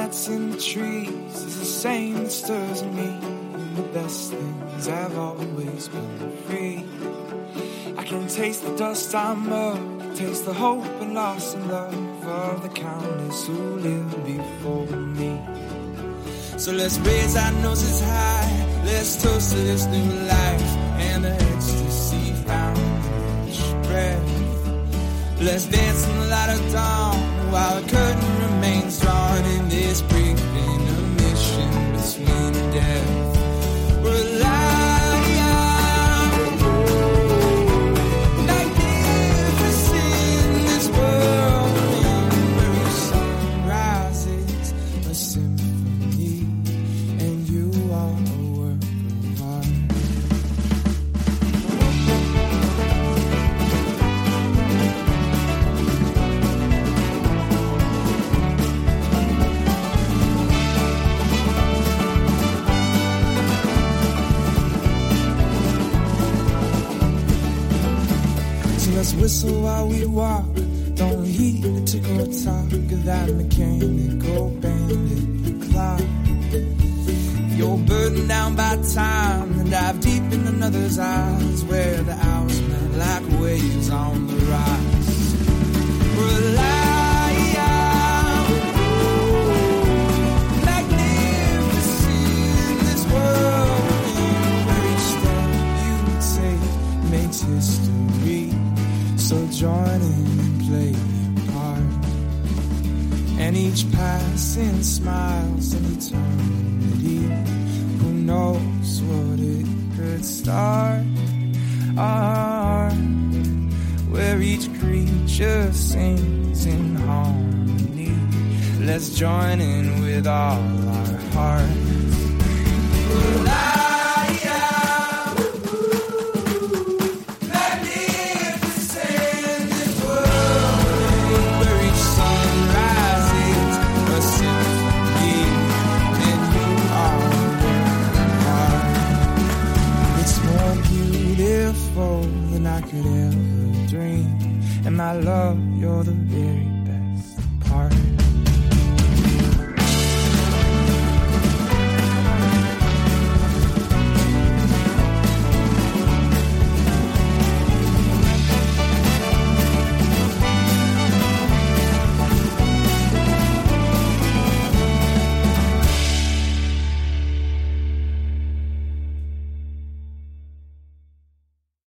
nights in the trees is the same that stirs in me. And the best things have always been free. I can taste the dust I'm of, taste the hope and loss and love of the countless who lived before me. So let's raise our noses high, let's toast to this new life and the ecstasy found in each breath. Let's dance in the light of dawn while the curtain remains drawn in this brief intermission between death. We're alive. Let's whistle while we walk. Don't heed the tickle talk of that mechanical bandit clock. You're burdened down by time and dive deep in another's eyes where the hours melt like waves on the rise. We're alive, magnificent, this world where each step you take makes history. So join in and play your part. And each passing smile's an eternity. Who knows what it could start? Where each creature sings in harmony. Let's join in with all our hearts. We're alive. Than I could ever dream. And my love, you're the very best part.